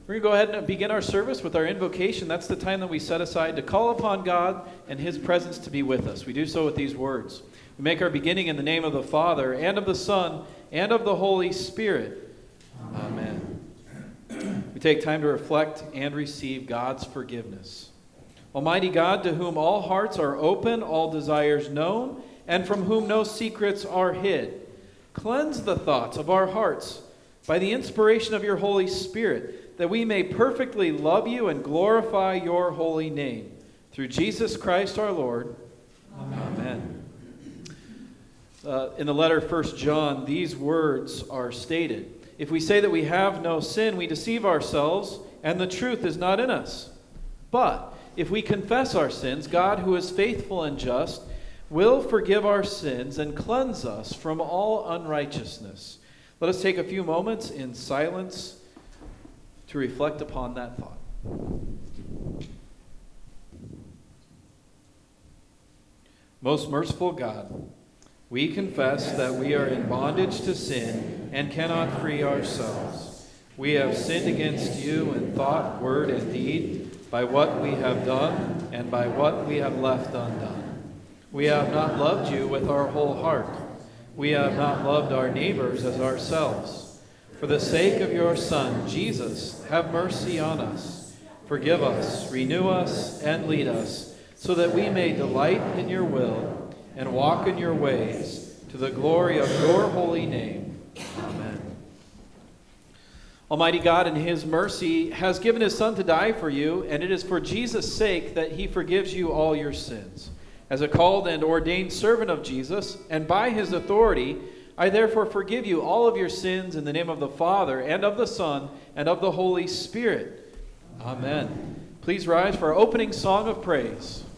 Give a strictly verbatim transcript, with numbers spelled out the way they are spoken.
We're going to go ahead and begin our service with our invocation. That's the time that we set aside to call upon God and His presence to be with us. We do so with these words. We make our beginning in the name of the Father, and of the Son, and of the Holy Spirit. Amen. We take time to reflect and receive God's forgiveness. Almighty God, to whom all hearts are open, all desires known, and from whom no secrets are hid, cleanse the thoughts of our hearts by the inspiration of your Holy Spirit, that we may perfectly love you and glorify your holy name. Through Jesus Christ our Lord. Amen. Amen. Uh, in the letter First John, these words are stated. If we say that we have no sin, we deceive ourselves, and the truth is not in us. But if we confess our sins, God, who is faithful and just, will forgive our sins and cleanse us from all unrighteousness. Let us take a few moments in silence to reflect upon that thought. Most merciful God, we confess that we are in bondage to sin and cannot free ourselves. We have sinned against you in thought, word, and deed, by what we have done and by what we have left undone. We have not loved you with our whole heart. We have not loved our neighbors as ourselves. For the sake of your Son, Jesus, have mercy on us. Forgive us, renew us, and lead us, so that we may delight in your will and walk in your ways, to the glory of your holy name. Amen. Almighty God, in his mercy, has given his Son to die for you, and it is for Jesus' sake that he forgives you all your sins. As a called and ordained servant of Jesus, and by his authority, I therefore forgive you all of your sins in the name of the Father, and of the Son, and of the Holy Spirit. Amen. Please rise for our opening song of praise.